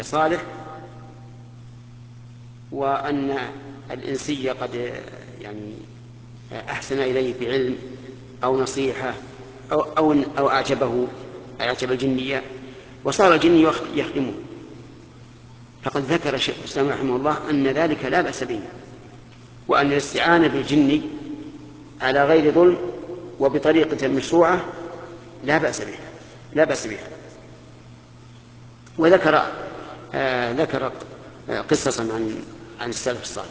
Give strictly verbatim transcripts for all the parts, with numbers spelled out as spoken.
صالح، وأن الإنسي قد يعني أحسن إليه بعلم أو نصيحة أو, أو, أو أعجبه أعجب الجنية وصار الجني يخدمه، فقد ذكر الشيخ الإسلام رحمه الله أن ذلك لا بأس به، وأن الاستعانة بالجني على غير ظلم وبطريقة مشروعة لا بأس به لا بأس بها. وذكر آه ذكر آه قصصا عن عن السلف الصالح.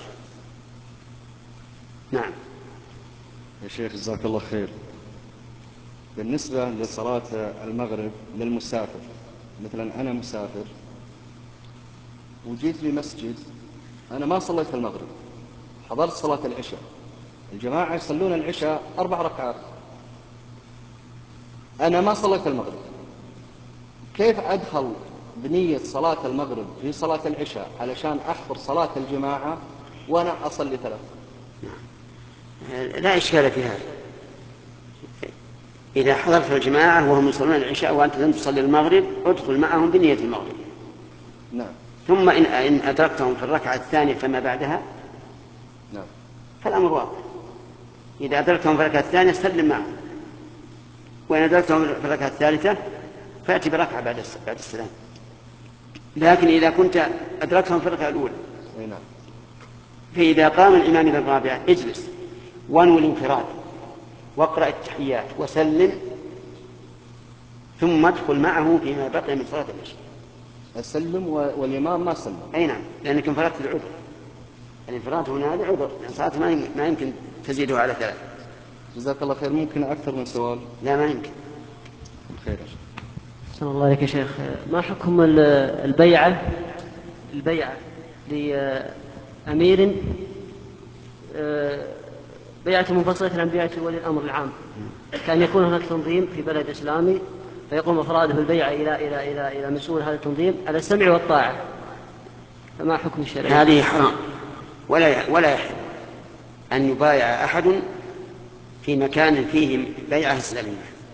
نعم. يا شيخ جزاك الله خير، بالنسبة لصلاة المغرب للمسافر، مثلا أنا مسافر وجيت لي مسجد، أنا ما صليت المغرب، حضرت صلاة العشاء، الجماعة يصلون العشاء أربع ركعات، أنا ما صليت المغرب، كيف أدخل بنية صلاة المغرب في صلاة العشاء علشان أحضر صلاة الجماعة وأنا أصلي ثلاث؟ لا إشكال في هذا. إذا حضرت الجماعة وهم يصلون العشاء وأنت لم تصلي المغرب ادخل معهم بنية المغرب. نعم. ثم إن, إن أدركتهم في الركعة الثانية فما بعدها نعم. فالأمر واضح. إذا أدركتهم في الركعة الثانية سلم معهم، وإن أدركتهم في الركعة الثالثة فأتي بركعة بعد بعد السلام. لكن إذا كنت أدركتهم في الركعة الأولى نعم. فإذا قام الإمام إلى الرابعة اجلس وانوي الانفراد واقرأ التحيات وسلم، ثم ادخل معه فيما بقي من صلاة العشاء. أسلم والإمام ما سلم؟ أي نعم، لأنك انفردت العذر. الانفراد هنا هذا عذر، لأن صلاة ما يمكن تزيده على ثلاث. جزاك الله خير. ممكن أكثر من سؤال؟ لا ما يمكن. خير. أحسن الله عليك يا شيخ، ما حكم البيعة البيعة لأمير بيعة منفصلة عن بيعة ولي الأمر العام، كان يكون هناك تنظيم في بلد إسلامي فيقوم أفراده بالبيعة إلى إلى إلى إلى مسؤول هذا التنظيم على السمع والطاعة، فما حكم الشرع؟ هذه حرام، ولا ولا يحل أن يبايع أحد في مكان فيه بيعة إسلامية.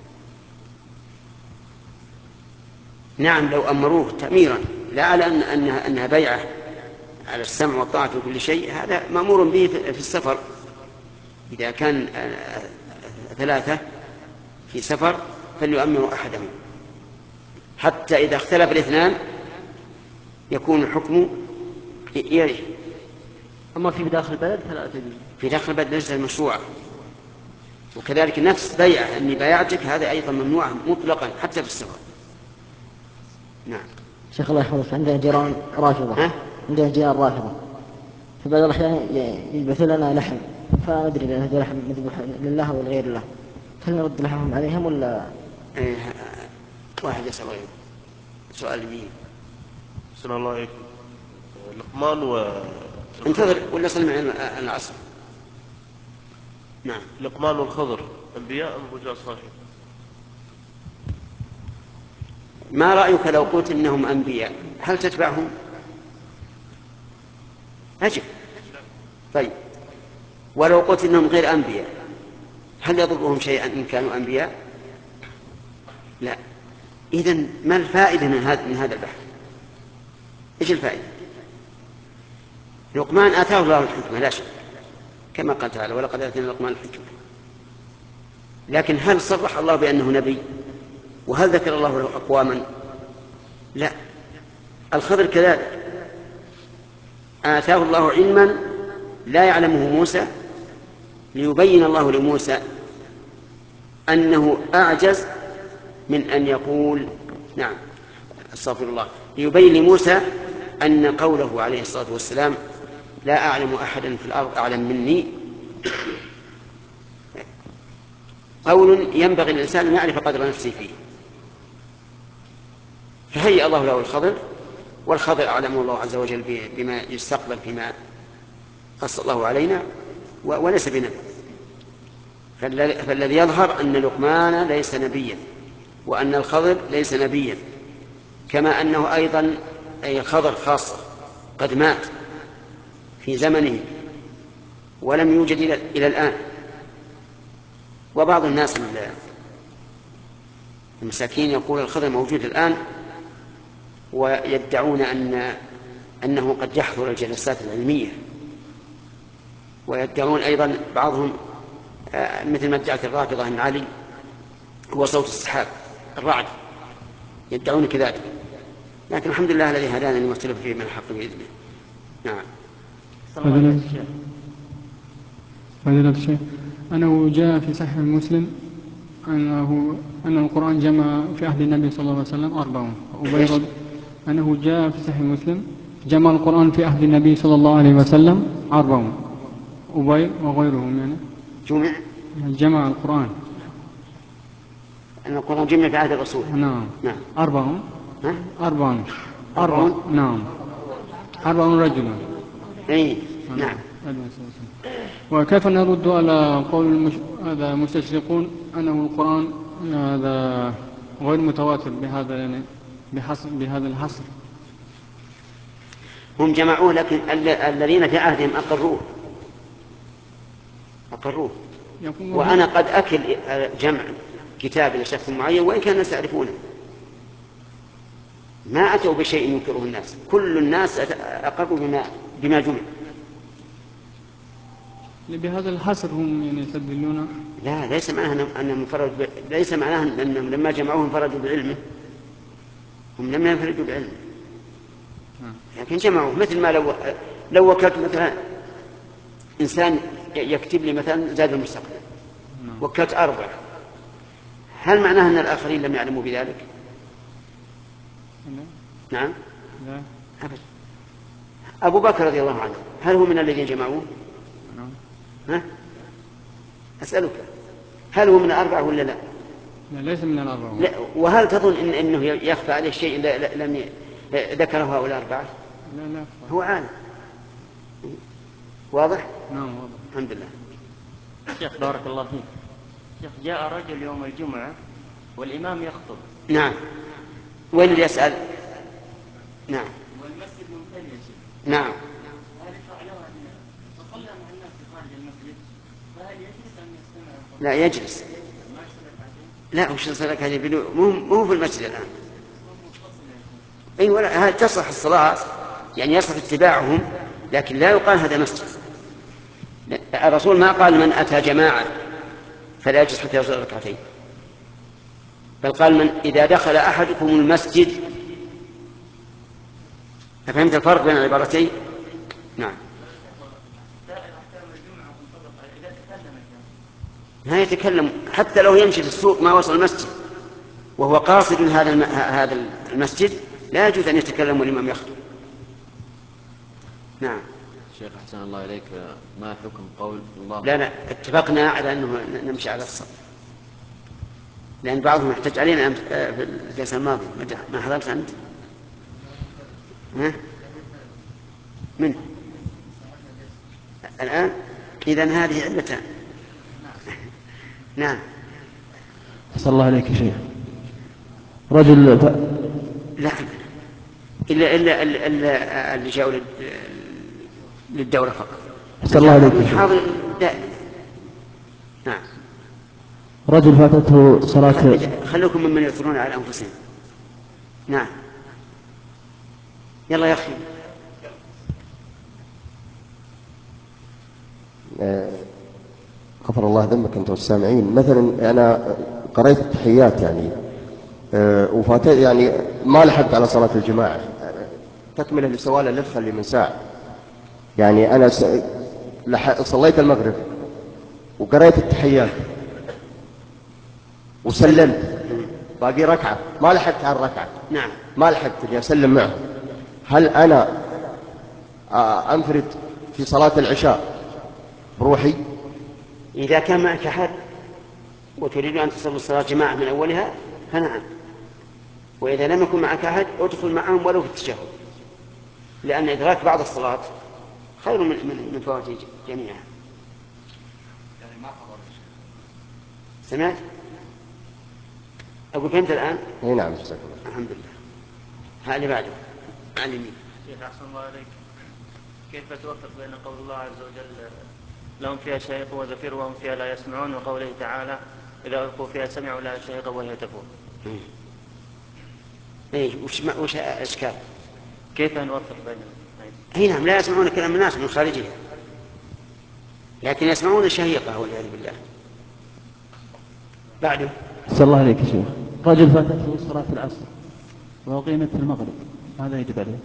نعم لو أمروه تأميرا لا على أن أنها, أنها بيعة على السمع والطاعة في كل شيء، هذا مأمور به في السفر. إذا كان ثلاثة في سفر فليؤمروا أحدهم، حتى إذا اختلف الاثنان يكون الحكم إليه. أما في داخل البلد فلا تجوز. في داخل البلد ليس مشروع. وكذلك نفس بيعة أني بايعتك هذا أيضا ممنوع مطلقا حتى في السفر. نعم. شيخ الله يحفظك، عندنا جيران رافضة، عندنا جيران رافضة، في بعض الأحيان يلبثوا لنا لحم، فما أدري إذا هذا لحم مذبوح لله ولا غير الله، هل نرد لحمهم عليهم ولا؟ إيه واحد يسأل سؤال يمين. السلام الله عليكم. لقمان و انتظر ولا صل معي العصر. نعم. لقمان والخضر أنبياء أم رجال صالحين؟ ما رأيك لو قلت إنهم أنبياء هل تتبعهم؟ أجب. طيب ولو قلت إنهم غير أنبياء هل يضرهم شيئا إن كانوا أنبياء؟ لا. إذن ما الفائدة من هذا من هذا البحث؟ إيش الفائدة؟ لقمان آتاه الله الحكمة لا شك، كما قال تعالى ولقد آتينا لقمان الحكمة، لكن هل صرح الله بأنه نبي؟ وهل ذكر الله له أقواما؟ لا. الخضر كذلك آتاه الله علما لا يعلمه موسى ليبين الله لموسى أنه أعجز من أن يقول نعم استغفر الله، ليبين لموسى أن قوله عليه الصلاة والسلام لا أعلم أحدا في الأرض أعلم مني قول ينبغي الإنسان أن يعرف قدر نفسه فيه. فهيأ الله له الخضر، والخضر أعلمه الله عز وجل بما يستقبل فيما قص الله علينا وليس بنبي. فالذي يظهر أن لقمان ليس نبيا وأن الخضر ليس نبيا، كما أنه أيضا أي الخضر خاصة قد مات في زمنه ولم يوجد إلى الآن. وبعض الناس المساكين يقول الخضر موجود الآن ويدعون أن أنه قد يحضر الجلسات العلمية، ويدعون أيضا بعضهم مثل ما ادعت الرافضة أن علي هو صوت السحاب الرعد، يدعون كذلك. لكن الحمد لله الذي هدانا لما اختلف فيه من الحق بإذنه. نعم. فضيلة الشيخ، أنه جاء في صحيح مسلم أنه أن القرآن جمع في عهد النبي صلى الله عليه وسلم أربعون، أنه جاء في صحيح مسلم جمع القرآن في عهد النبي صلى الله عليه وسلم أربعون، أبي وغيرهم يعني جمع جمع القرآن أن القرآن جمع في عهد الرسول. نعم. نعم. أربعون أربعون أربعون نعم أربعون رجلا. أي نعم. وكيف نرد على قول المش... هذا المستشرقون أنه القرآن هذا غير متواتر بهذا يعني بحصر بهذا الحصر؟ هم جمعوه لكن الذين في عهدهم أقروه أقروه وأنا قد أكل جمع كتاب لشخص معين وإن كان الناس يعرفونه، ما أتوا بشيء ينكره الناس، كل الناس أقروا بما بما جمع. بهذا الحصر هم يعني يستدلون؟ لا، ليس معناه أنهم انفردوا ب... ليس معناه أنهم لما جمعوه انفردوا بعلمه، هم لم ينفردوا بعلمه لكن جمعوه. مثل ما لو لو وكلت مثلا إنسان يكتب لي مثلا زاد المستقبل، وكلت أربعة، هل معناه أن الآخرين لم يعلموا بذلك؟ نعم. لا أبدا. أبو بكر رضي الله عنه هل هو من الذين جمعوه؟ ها؟ أسألك هل هو من الأربعة ولا لا؟ لا، ليس من الأربعة. لا. وهل تظن إن إنه يخفى عليه شيء لم ذكره هؤلاء الأربعة؟ لا لا هو عالم. واضح؟ نعم واضح. الحمد لله. شيخ بارك الله فيك. شيخ جاء رجل يوم الجمعة والإمام يخطب. نعم. وين اللي يسأل؟ نعم. والمسجد ممتلئ يا شيخ. نعم. هل يشرع له أن يصلي مع الناس خارج المسجد؟ فهل يجلس أم يستمع؟ لا يجلس. لا وش صلك هذه مو مو في المسجد الآن. أي ولا تصح الصلاة يعني يصح اتباعهم، لكن لا يقال هذا مسجد. الرسول ما قال من أتى جماعة فلا يجلس حتى يصلي ركعتين، بل قال من إذا دخل أحدكم المسجد. فهمت الفرق بين العبارتين؟ نعم. لا يتكلم حتى لو يمشي في السوق ما وصل المسجد وهو قاصد هذا هذا المسجد لا يجوز أن يتكلم والإمام يخطب. نعم. شيخ أحسن الله إليك، ما حكم قول الله؟ لا لا اتفقنا على أنه نمشي على الصف، لأن بعضهم يحتج علينا في الجلسة الماضية. ما حضرت أنت؟ ها؟ من؟ الآن؟ إذن هذه علتان. نعم. أحسن الله عليك يا شيخ. رجل ف... لا إلا إلا إلا اللي جاءوا للدورة فقط. أحسن الله عليك يا شيخ. حاضر دائم. نعم. رجل فاتته صلاة. خلوكم ممن يؤثرون على أنفسهم. نعم. يلا يا أخي. غفر الله ذنبك أنت والسامعين. مثلا أنا قريت التحيات يعني وفات يعني ما لحقت على صلاة الجماعة، تكملة لسؤال الأخ اللي من ساعة. يعني أنا صليت المغرب وقريت التحيات وسلمت، باقي ركعة ما لحقت على الركعة. نعم. ما لحقت إني أسلم معه. هل أنا أنفرد في صلاة العشاء بروحي؟ إذا كان معك أحد وتريد أن تصلي الصلاة جماعة من أولها فنعم، وإذا لم يكن معك أحد ادخل معهم ولو في التشهد، لأن إدراك بعض الصلاة خير من من, من فوات جميعها. يعني ما حضر. سمعت؟ أقول فهمت الآن؟ اي نعم جزاك الله. الحمد لله. هذا اللي بعده عن اليمين. شيخ أحسن الله عليك، كيف توفق بين قول الله عز وجل لهم فيها شهيق وزفير وهم فيها لا يسمعون، وقوله تعالى إذا ألقوا فيها سمعوا لها شهيقا وهي تفور؟ اي وش وش اشكال؟ كيف نوفق بين اي نعم لا يسمعون كلام الناس من خارجها لكن يسمعون الشهيقة والعياذ بالله. بعده صلى الله عليك يا شيخ. رجل فاتته صلاة العصر وأقيمت في المغرب، ماذا يجب عليه؟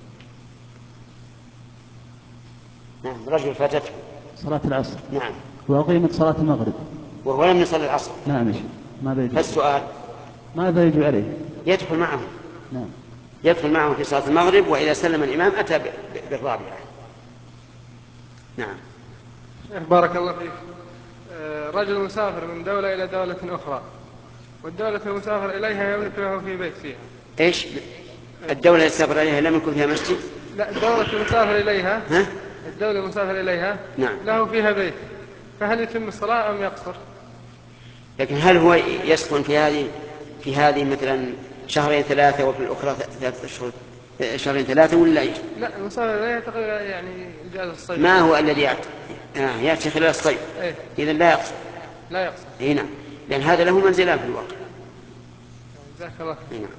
نعم رجل فاتته صلاة العصر نعم وأقيمت صلاة المغرب وهو لم يصلي العصر. نعم يا شيخ، ماذا يجب؟ فالسؤال ماذا يجب عليه؟ يدخل معهم. نعم يدخل معهم في صلاة المغرب، وإذا سلم الإمام أتى بالرابعة. نعم. بارك الله فيك. رجل مسافر من دولة إلى دولة أخرى، والدولة المسافر إليها يملك له في بيت فيها. إيش؟ الدولة اللي سافر إليها لم يكن فيها مسجد؟ لا، الدولة المسافر إليها ها؟ الدولة المسافر إليها نعم. له فيها بيت، فهل يتم الصلاة أم يقصر؟ لكن هل هو يسكن في هذه في هذه مثلا شهرين ثلاثة وفي الأخرى ثلاثة أشهر شهرين ثلاثة ولا إيش؟ لا، المسافر إليها تقريبا يعني إجازة الصيف. ما هو الذي يأتي؟ آه يأتي خلال الصيف. إيه؟ إذا لا يقصر. لا يقصر. إيه نعم، لأن هذا له منزلان في الواقع. جزاك الله خير. نعم.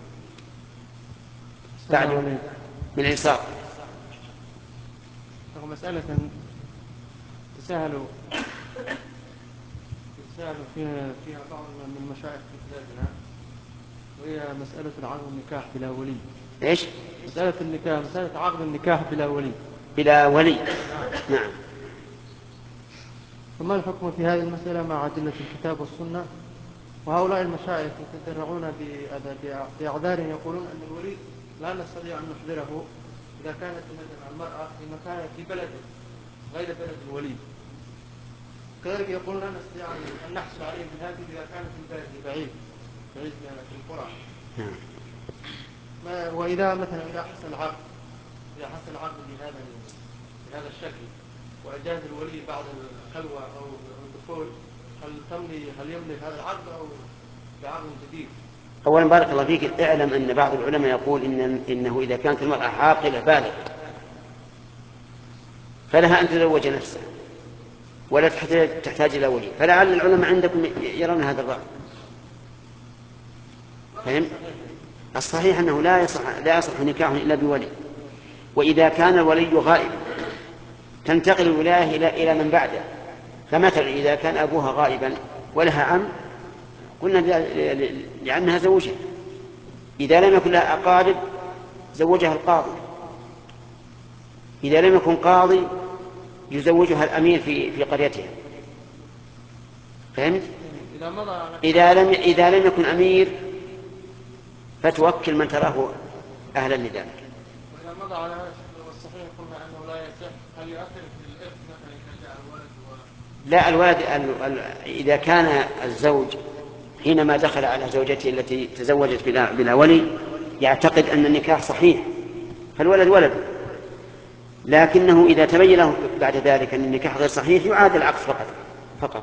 بعد من الإنصاف. مسألة تساهل تساهل فيها فيها بعض من المشايخ في بلادنا، وهي مسألة عقد النكاح بلا ولي. إيش؟ مسألة النكاح، مسألة عقد النكاح بلا ولي. بلا ولي. نعم. فما الحكم في هذه المسألة مع أدلة الكتاب والسنة؟ وهؤلاء المشايخ يتدرعون بأعذار يقولون أن الولي لا نستطيع أن نحضره إذا كانت مثلا المرأة في مكان في بلد غير بلد الولي. كذلك يقولون لا نستطيع أن نحصل عليه من هذه إذا كانت البلد بعيد بعيد في القرى. وإذا مثلا إذا حصل العقد إذا حصل العقد بهذا بهذا الشكل وأجاز الولي بعد الخلوة أو الدخول، هل تملي هل يملك هذا العقد أو بعقد جديد؟ أولا بارك الله فيك، اعلم أن بعض العلماء يقول إن إنه إذا كانت المرأة عاقلة بالغة فلها أن تزوج نفسها ولا تحتاج إلى ولي، فلعل العلماء عندكم يرون هذا الرأي. فهم؟ الصحيح أنه لا يصح لا يصح نكاح إلا بولي، وإذا كان الولي غائب تنتقل الولاية إلى إلى من بعده. فمثلا إذا كان أبوها غائبا ولها عم قلنا لعمها زوجها، إذا لم يكن لها أقارب زوجها القاضي، إذا لم يكن قاضي يزوجها الأمير في في قريتها. فهمت؟ إذا لم إذا لم يكن أمير فتوكل من تراه أهلا لذلك. وإذا مضى على هذا الشكل والصحيح قلنا أنه لا يصح، هل يؤثر في الإرث مثلا إذا جاء الولد و... لا، الولد ال... ال... إذا كان الزوج حينما دخل على زوجته التي تزوجت بلا, بلا ولي يعتقد أن النكاح صحيح فالولد ولد، لكنه إذا تبين له بعد ذلك أن النكاح غير صحيح يعاد العقد فقط فقط.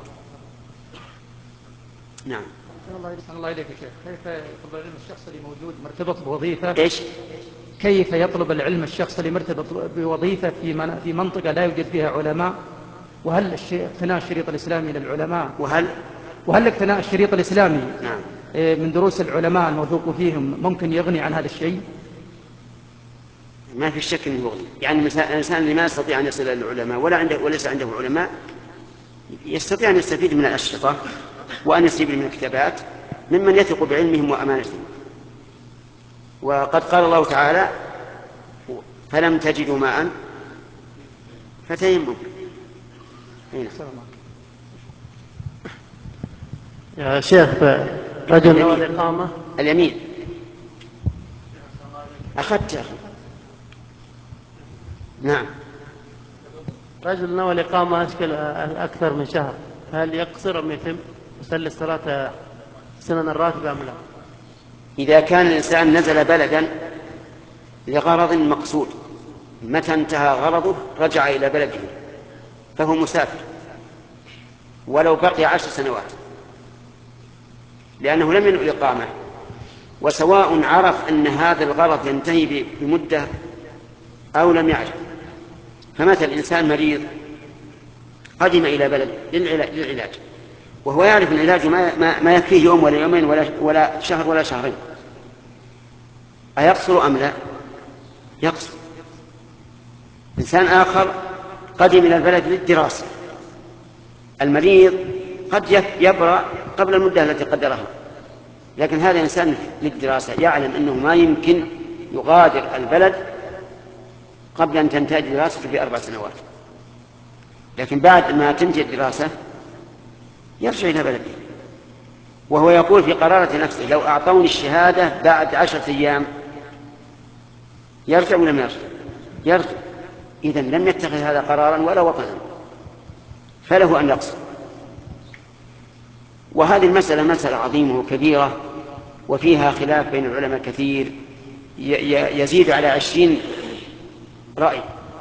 نعم. الله إليك يا شيخ، كيف يطلب العلم الشخص اللي موجود مرتبط بوظيفة؟ إيش؟ كيف يطلب العلم الشخص اللي مرتبط بوظيفة في في منطقة لا يوجد فيها علماء؟ وهل اقتناء الشريط الإسلامي للعلماء وهل وهل اقتناء الشريط الإسلامي نعم. من دروس العلماء الموثوق فيهم ممكن يغني عن هذا الشيء؟ ما في شك انه يغني، يعني الانسان اللي ما يستطيع ان يصل الى العلماء ولا عنده وليس عنده علماء يستطيع ان يستفيد من الاشرطه وان يستفيد من الكتابات ممن يثق بعلمهم وامانتهم. وقد قال الله تعالى: فلم تجدوا ماء فتيمموا. يا شيخ رجل نوى الإقامة اليمين أخذت يا أخي. نعم. رجل نوى الإقامة أشكل أكثر من شهر، هل يقصر أم يتم يصلي الصلاة سنن الراتبة أم لا؟ إذا كان الإنسان نزل بلدا لغرض مقصود متى انتهى غرضه رجع إلى بلده فهو مسافر ولو بقي عشر سنوات، لأنه لم ينوي الإقامة، وسواء عرف أن هذا الغرض ينتهي بمدة أو لم يعرف. فمثل إنسان مريض قدم إلى بلد للعلاج وهو يعرف أن العلاج ما, ما يكفيه يوم ولا يومين ولا, ولا شهر ولا شهرين، أيقصر أم لا؟ يقصر. إنسان آخر قدم إلى البلد للدراسة، المريض قد يبرأ قبل المدة التي قدرها، لكن هذا إنسان للدراسة يعلم أنه ما يمكن يغادر البلد قبل أن تنتهي دراسته في أربع سنوات، لكن بعد ما تنتهي الدراسة يرجع إلى بلده، وهو يقول في قرارة نفسه لو أعطوني الشهادة بعد عشرة أيام يرجع ولا ما يرجع؟ يرجع. إذن لم يتخذ هذا قرارا ولا وطنا، فله أن يقصر. وهذه المسألة مسألة عظيمة وكبيرة وفيها خلاف بين العلماء كثير يزيد على عشرين رأي.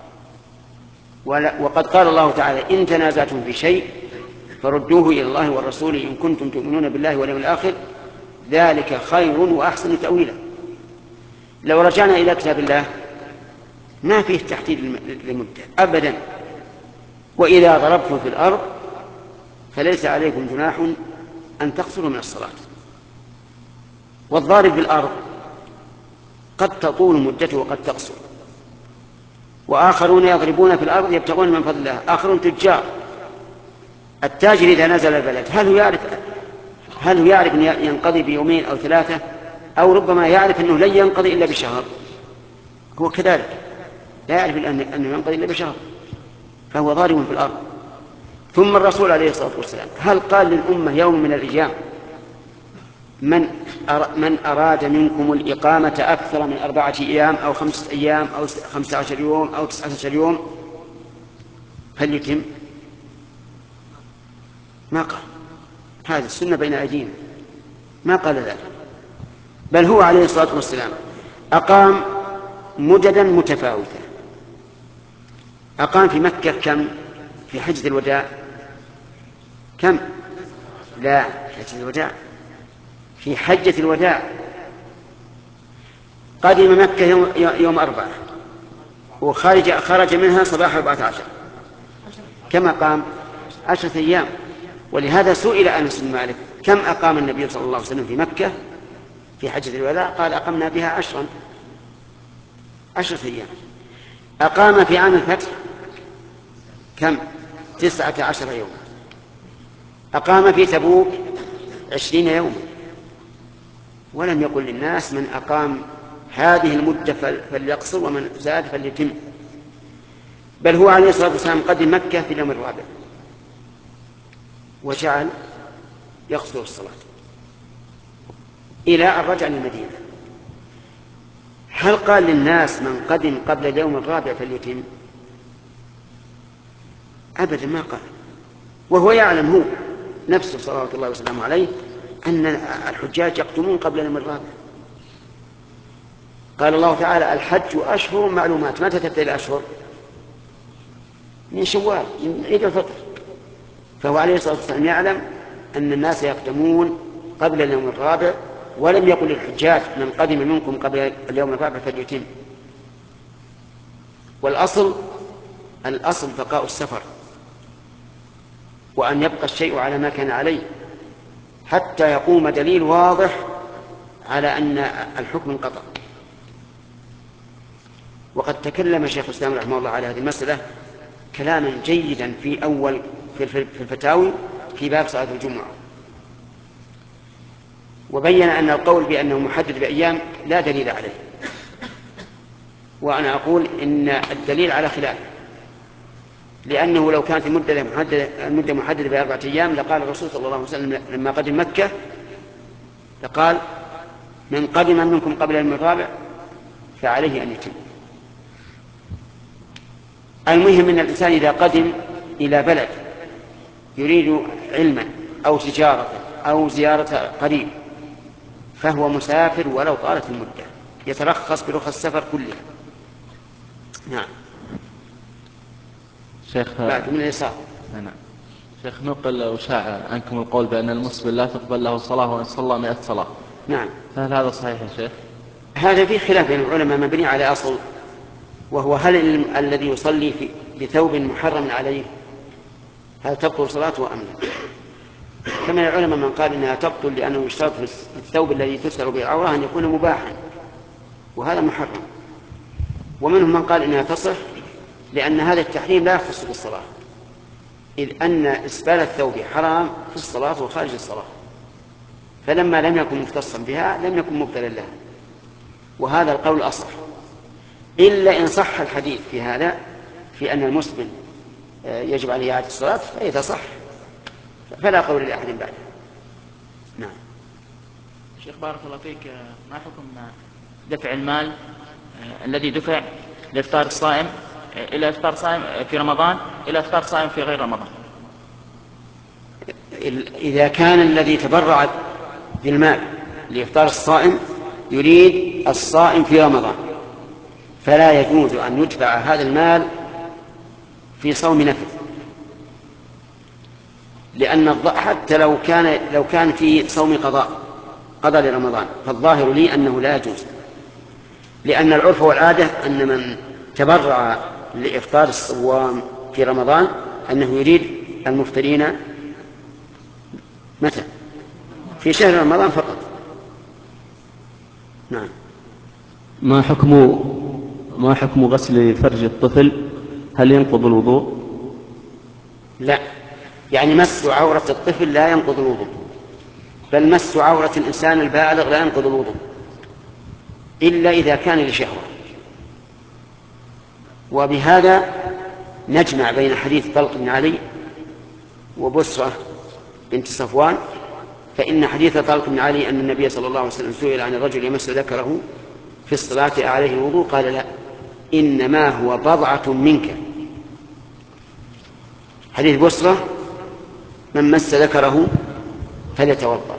وقد قال الله تعالى إن تنازعتم في شيء فردوه إلى الله والرسول إن كنتم تؤمنون بالله واليوم الآخر ذلك خير وأحسن تأويلا. لو رجعنا إلى كتاب الله ما فيه تحديد للمدة أبدا. وإذا ضربتم في الأرض فليس عليكم جناح أن تقصروا من الصلاة. والضارب في الأرض قد تطول مدته وقد تقصر. وآخرون يضربون في الأرض يبتغون من فضل الله، آخرون تجار. التاجر إذا نزل البلد هل هو يعرف هل هو يعرف أن ينقضي بيومين أو ثلاثة، أو ربما يعرف أنه لن ينقضي إلا بشهر؟ هو كذلك لا يعرف أنه ينقضي إلا بشهر، فهو ضارب في الأرض. ثم الرسول عليه الصلاة والسلام هل قال للأمة يوم من الأيام من من أراد منكم الإقامة أكثر من أربعة أيام أو خمسة أيام أو خمسة عشر يوم أو تسعة عشر يوم فليتم؟ ما قال. هذه السنة بين أيدينا، ما قال ذلك، بل هو عليه الصلاة والسلام أقام مددا متفاوتة. أقام في مكة كم؟ في حجة الوداع كم؟ لا، حجة الوداع في حجة الوداع قدم مكة يوم, يوم أربعة وخرج خرج منها صباح أربعة عشر، كم أقام؟ عشرة أيام. ولهذا سئل أنس بن مالك كم أقام النبي صلى الله عليه وسلم في مكة في حجة الوداع؟ قال أقمنا بها عشرا عشرة أيام. أقام في عام الفتح كم؟ تسعة عشر يوما. أقام في تبوك عشرين يوما. ولم يقل للناس من أقام هذه المدة فليقصر ومن زاد فليتم، بل هو عليه الصلاة والسلام قدم مكة في اليوم الرابع وجعل يقصر الصلاة إلى أن رجع للمدينة. هل قال للناس من قدم قبل اليوم الرابع فليتم؟ أبدا ما قال. وهو يعلم هو نفسه صلوات الله وسلامه عليه أن الحجاج يقدمون قبل اليوم الرابع. قال الله تعالى الحج أشهر معلومات. متى تبدأ الأشهر؟ من شوال، من عيد الفطر. فهو عليه الصلاة والسلام يعلم أن الناس يقدمون قبل اليوم الرابع، ولم يقل للحجاج من قدم منكم قبل اليوم الرابع فليتم. والأصل الأصل بقاء السفر، وأن يبقى الشيء على ما كان عليه حتى يقوم دليل واضح على أن الحكم انقطع. وقد تكلم شيخ الإسلام رحمه الله على هذه المسألة كلاما جيدا في أول في الفتاوي في باب صلاة الجمعة، وبين أن القول بأنه محدد بأيام لا دليل عليه. وأنا أقول إن الدليل على خلاف، لأنه لو كانت المدة محددة, المدة محددة بأربعة أيام لقال الرسول صلى الله عليه وسلم لما قدم مكة لقال من قدم منكم قبل اليوم الرابع فعليه أن يتم. المهم أن الإنسان إذا قدم إلى بلد يريد علما أو تجارة أو زيارة قريب فهو مسافر ولو طالت المدة، يترخص برخص السفر كلها. نعم. شيخ بعد من اليسار. نعم. شيخ نقل وشاع عنكم القول بأن المسلم لا تقبل له صلاة وإن صلى مئة صلاة. نعم. هل هذا صحيح يا شيخ؟ هذا فيه خلاف بين العلماء مبني على أصل، وهو هل الذي يصلي في بثوب محرم عليه هل تبطل صلاته أم لا؟ فمن العلماء من قال إنها تبطل لأنه يشترط في الثوب الذي تستر به العورة أن يكون مباحا، وهذا محرم. ومنهم من قال إنها تصح لأن هذا التحريم لا يختص بالصلاة، إذ أن إسبال الثوب حرام في الصلاة وخارج الصلاة، فلما لم يكن مختصا بها لم يكن مبتلا لها، وهذا القول أصح، إلا إن صح الحديث في هذا في أن المسلم يجب عليه إعادة الصلاة، فإذا صح فلا قول لأحد بعده. نعم. شيخ بارك الله فيك، ما حكم دفع المال الذي دفع لإفطار الصائم إلى إفطار صائم في رمضان إلى إفطار صائم في غير رمضان؟ إذا كان الذي تبرع بالمال لإفطار الصائم يريد الصائم في رمضان فلا يجوز أن يدفع هذا المال في صوم نفل، لأن حتى لو كان لو كان في صوم قضاء قضى لرمضان فالظاهر لي أنه لا يجوز، لأن العرف والعادة أن من تبرع لإفطار الصوام في رمضان أنه يريد المفطرين متى؟ في شهر رمضان فقط. نعم. ما حكم ما حكم غسل فرج الطفل؟ هل ينقض الوضوء؟ لا، يعني مس عورة الطفل لا ينقض الوضوء، بل مس عورة الإنسان البالغ لا ينقض الوضوء إلا إذا كان لشهوة. وبهذا نجمع بين حديث طلق بن علي وبسرة بنت صفوان، فإن حديث طلق بن علي أن النبي صلى الله عليه وسلم سئل عن الرجل يمس ذكره في الصلاة عليه الوضوء قال لا، إنما هو بضعة منك. حديث بسرة من مس ذكره فليتوضأ.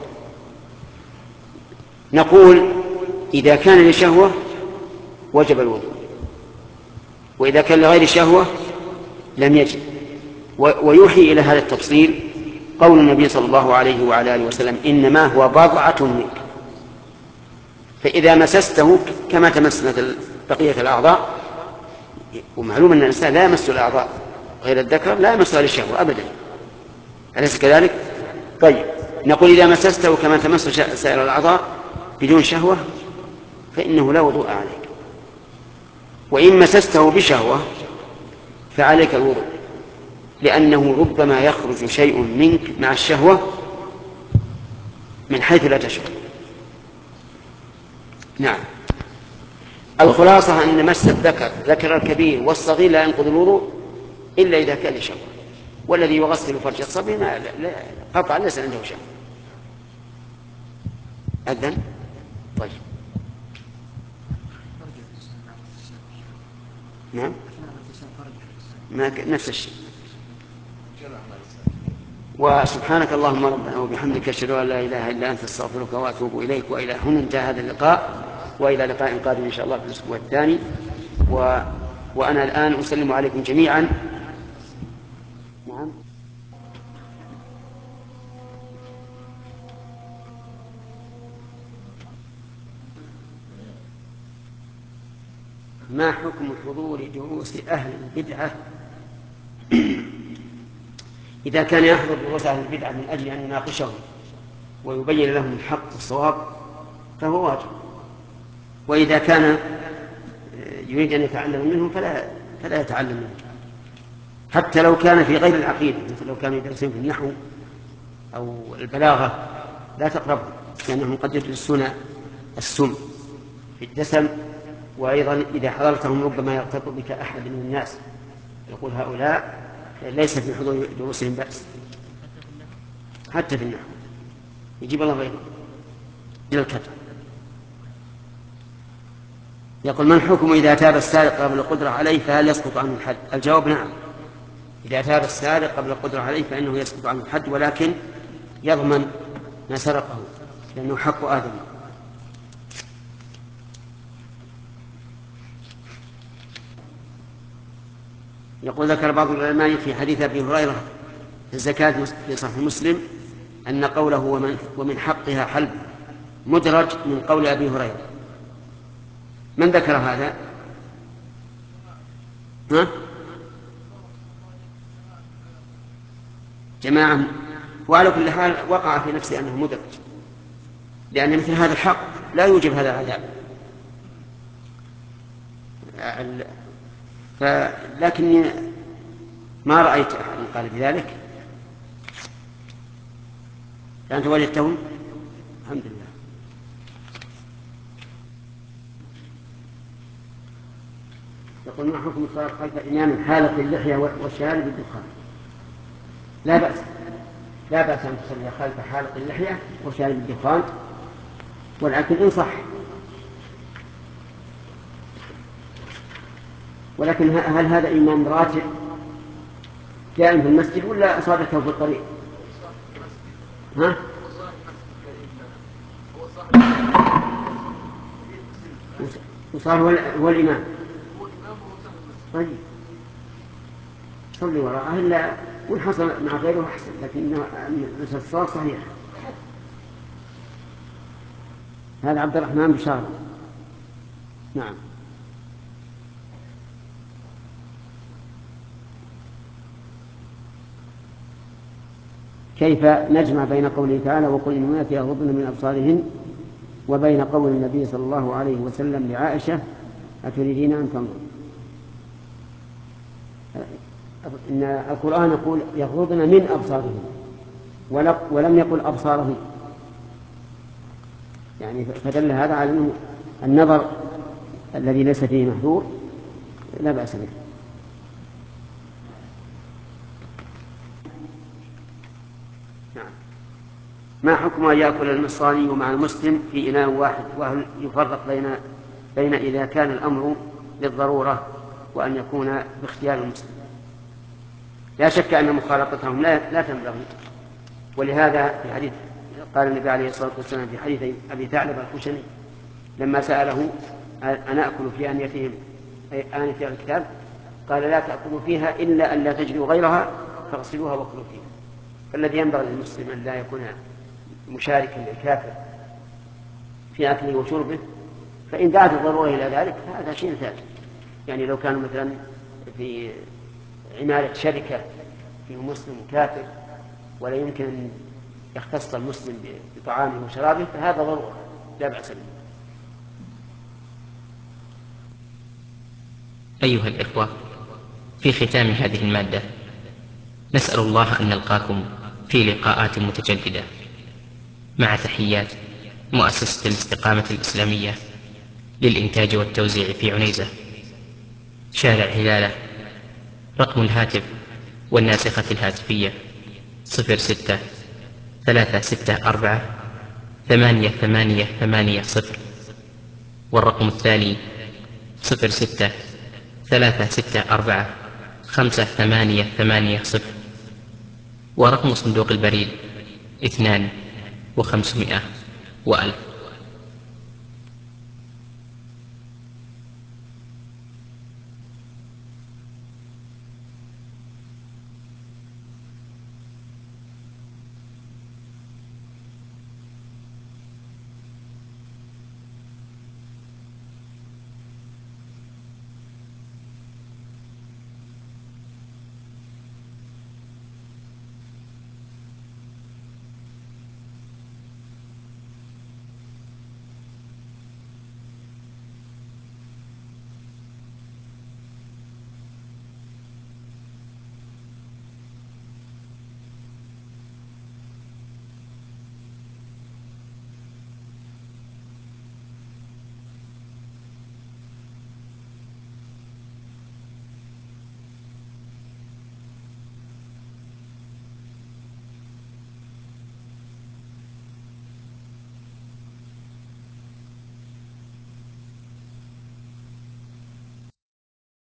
نقول إذا كان لشهوة وجب الوضوء، وإذا كان لغير شهوة لم يجب. ويوحي إلى هذا التفصيل قول النبي صلى الله عليه وعلى آله وسلم إنما هو بضعة منك، فإذا مسسته كما تمس مثل بقية الأعضاء، ومعلوم أن الإنسان لا يمس الأعضاء غير الذكر لا يمسها للشهوة أبدا، أليس كذلك؟ طيب، نقول إذا مسسته كما تمس سائر الأعضاء بدون شهوة فإنه لا وضوء عليك، وإن مسسته بشهوة فعليك الوضوء، لأنه ربما يخرج شيء منك مع الشهوة من حيث لا تشعر. نعم. الخلاصة أن مس الذكر ذكر الكبير والصغير لا ينقض الوضوء إلا إذا كان لشهوة، والذي يغسل فرج الصبي ما قطعا ليس عنده شهوة. أذن. طيب. نعم. ما نفس الشيء. وسبحانك اللهم ربنا وبحمدك أشهد أن لا إله إلا أنت أستغفرك وأتوب إليك. وإلى هنا انتهى هذا اللقاء، وإلى لقاء قادم إن شاء الله في الأسبوع الثاني. و... وأنا الآن أسلم عليكم جميعا. نعم. ما حكم حضور دروس أهل البدعة إذا كان يحضر دروس أهل البدعة من أجل أن يناقشهم ويبين لهم الحق والصواب فهو واجب، وإذا كان يريد أن يتعلم منهم فلا, فلا يتعلم منهم، حتى لو كان في غير العقيدة، مثل لو كانوا يدرسون في النحو أو البلاغة لا تقربهم، لأنهم قد يدرسون السم في الدسم، وأيضا إذا حضرتهم ربما يرتبط بك أحد من الناس يقول هؤلاء ليس في حضور دروسهم بأس، حتى في النحو يجيب الله بينهم إلى الكتب. يقول من حكم إذا تاب السارق قبل القدرة عليه فهل يسقط عنه الحد؟ الجواب نعم، إذا تاب السارق قبل القدرة عليه فإنه يسقط عنه الحد، ولكن يضمن ما سرقه لأنه حق آدم. يقول ذكر بعض العلماء في حديث أبي هريرة في الزكاة في صحيح مسلم أن قوله ومن, ومن حقها حلب مدرج من قول أبي هريرة. من ذكر هذا؟ ها؟ جماعة. وعلى كل حال وقع في نفسه أنه مدرج، لأن مثل هذا الحق لا يوجب هذا العذاب، لكني ما رأيت أحد قال بذلك. أنت وجدتهم؟ الحمد لله. يقول ما حكم الصلاة خلف إمام حالق اللحية والشارب بالدخان؟ لا بأس، لا بأس أن تصلي خلف حالق اللحية وشارب الدخان، ولكن إن صح. ولكن هل هذا إمام راتب قائم في المسجد ولا أصابته في الطريق؟ ها؟ وصار هو الإمام. طيب صلي وراءه، إلا وإن حصل مع غيره أحسن، لكن الصلاة صحيح. هذا عبد الرحمن بشارة. نعم. كيف نجمع بين قوله تعالى وقل للمؤمنات يغضضن من أبصارهن وبين قول النبي صلى الله عليه وسلم لعائشة أتريدين أن تنظر؟ إن القرآن يقول يغضضن من أبصارهن ولم يقل أبصارهن، يعني فدل هذا على أنه النظر الذي ليس فيه محذور لا بأس به. نعم. ما حكم أن يأكل النصراني مع المسلم في إناء واحد، وهل يفرق بين بين إذا كان الأمر للضرورة وأن يكون باختيار المسلم؟ لا شك أن مخالطتهم لا, لا تنبغي، ولهذا في حديث قال النبي عليه الصلاة والسلام في حديث أبي ثعلب الخشني لما سأله أنا أكل في آنيتهم آنية الكتاب قال لا تأكلوا فيها إلا أن لا تجدوا غيرها فاغسلوها واكلوا فيها. فالذي ينبغي للمسلم أن لا يكون مشاركا للكافر في أكله وشربه، فإن دعت الضرورة إلى ذلك هذا شيء ثاني. يعني لو كانوا مثلا في عمالة شركة فيه مسلم وكافر ولا يمكن أن يختص المسلم بطعامه وشرابه فهذا ضرورة لا بأس به. أيها الإخوة، في ختام هذه المادة نسأل الله أن نلقاكم في لقاءات متجددة، مع تحيات مؤسسة الاستقامة الإسلامية للإنتاج والتوزيع في عنيزة، شارع هلالة. رقم الهاتف والناسخة الهاتفية صفر ستة ثلاثة ستة أربعة ثمانية ثمانية ثمانية صفر، والرقم الثاني صفر ستة ثلاثة ستة أربعة خمسة ثمانية ثمانية صفر، ورقم صندوق البريد اثنان وخمسمائة وألف.